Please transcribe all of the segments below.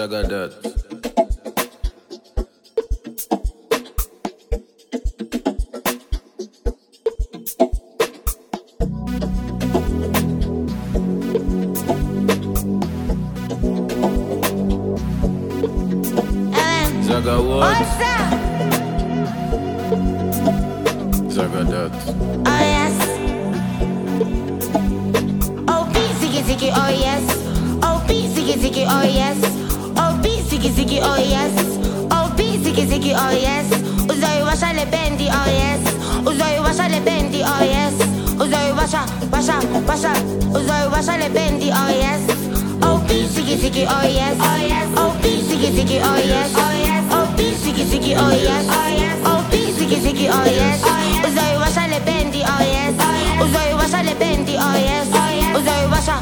Zagadat. Zaga what? Zagadat. Oh yes. Oh B ziggy ziggy oh yes. Oh B ziggy ziggy oh yes. Oh B ziggy ziggy oh yes. Oh B ziggy ziggy oh yes. Uzoi washa le bendi oh yes. Uzoi washa le bendi oh yes. Uzoi washa. Uzoi washa le bendi oh yes. Oh B ziggy ziggy oh yes. Oh yes. Oh B ziggy ziggy oh yes. Oh yes. Oh B ziggy ziggy oh yes. Oh yes. Oh B ziggy ziggy oh yes. Uzoi washa le bendi oh yes. Uzoi washa le bendi oh yes. Uzoi washa.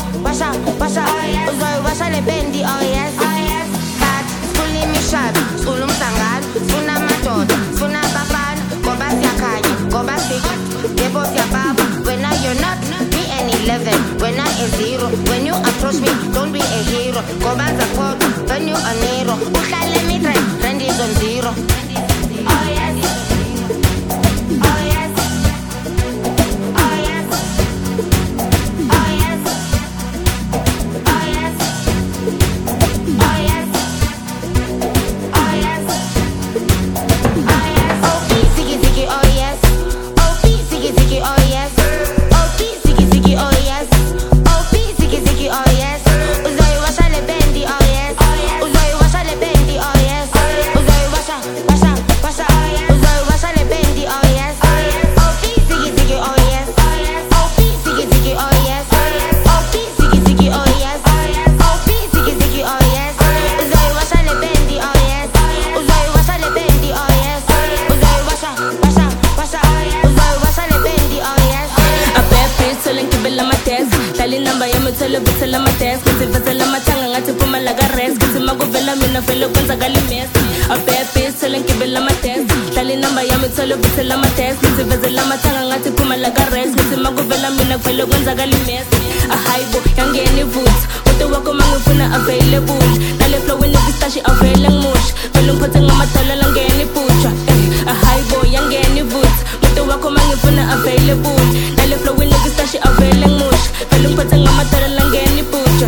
Uzoi washa le bendi oh yes. Kat skuli mishad, skulu msangano, skuna madoda, skuna bafana, goba siyakhanya, goba siya, yebo siyababa. When I you're not me and 11, when I is 0, when you approach me, don't be a hero. Goba zakhoda, when you a nero, uhlale mi trend is on 0. Oh yes. Oh yes. Oh yes. Oh yes. Oh yes. Oh yes. Oh yes. Oh yes. Oh B ziggy ziggy oh yes. Oh B ziggy ziggy oh yes. Oh B ziggy ziggy oh yes. Oh B ziggy ziggy oh yes. Uzoi washa le bendi oh yes. Uzoi washa le bendi oh yes. Uzoi washa. Uzoi washa le bendi oh yes. Oh B ziggy ziggy oh yes. Oh B ziggy ziggy oh yes. Oh B ziggy ziggy oh yes. Oh B ziggy ziggy oh yes. Uzoi washa le bendi oh yes. Uzoi washa le bendi oh yes. Uzoi washa. Uzoi washa le bendi oh yes. A bad bitch telling kibela mates Dali number yami tell bitela mates Kizi vezela matanga ngati puma laga res Kizi maguvela mina velo kwenza gali mes A bad bitch telling kibela mates Dali number yami tell bitela mates Kizi vezela matanga ngati puma laga res Kizi maguvela mina velo kwenza gali mes A high boy yangeni boots Uto wako mangufuna available Nale flow in the stashi availing mush Velo mpothe ngamatala langeni pucha A high boy yangeni boots Uto wako mangufuna available Nale flow in the stashi availing mush Velo mpothe ngamatala langeni pucha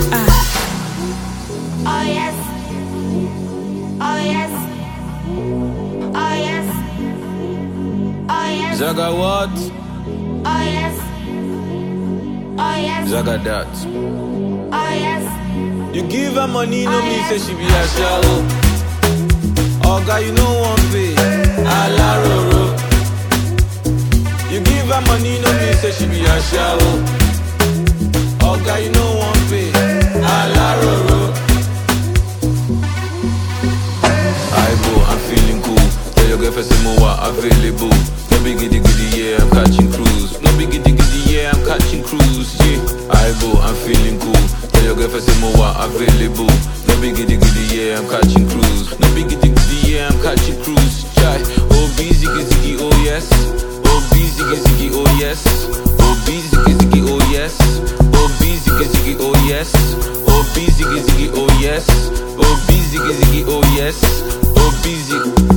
Oh yes. Oh yes. Oh yes. Oh yes. Zaga what? Oh yes. Oh yes. Zagadat. Oh yes. You give her money, no mean say she be a shallow. Oh God, you know one pay. Alaroro. You give her money, no mean say she be a shallow. Oh God, you know one pay. Alaroro. I'm feeling cool. Tell your girlfriend say more available. No be giddy giddy, yeah, I'm catching cruise. No be giddy giddy, yeah, I'm catching cruise. Yeah, I'm feeling cool. Tell your girlfriend say more available. No be giddy giddy, yeah, I'm catching cruise. No be giddy giddy, yeah, I'm catching cruise. Chai, oh B ziggy ziggy, oh yes. Oh B ziggy ziggy, oh yes. Oh B ziggy ziggy, oh yes. Oh B ziggy ziggy, oh yes. Oh B ziggy ziggy, oh yes. Oh B ziggy ziggy, oh yes. Oh B ziggy.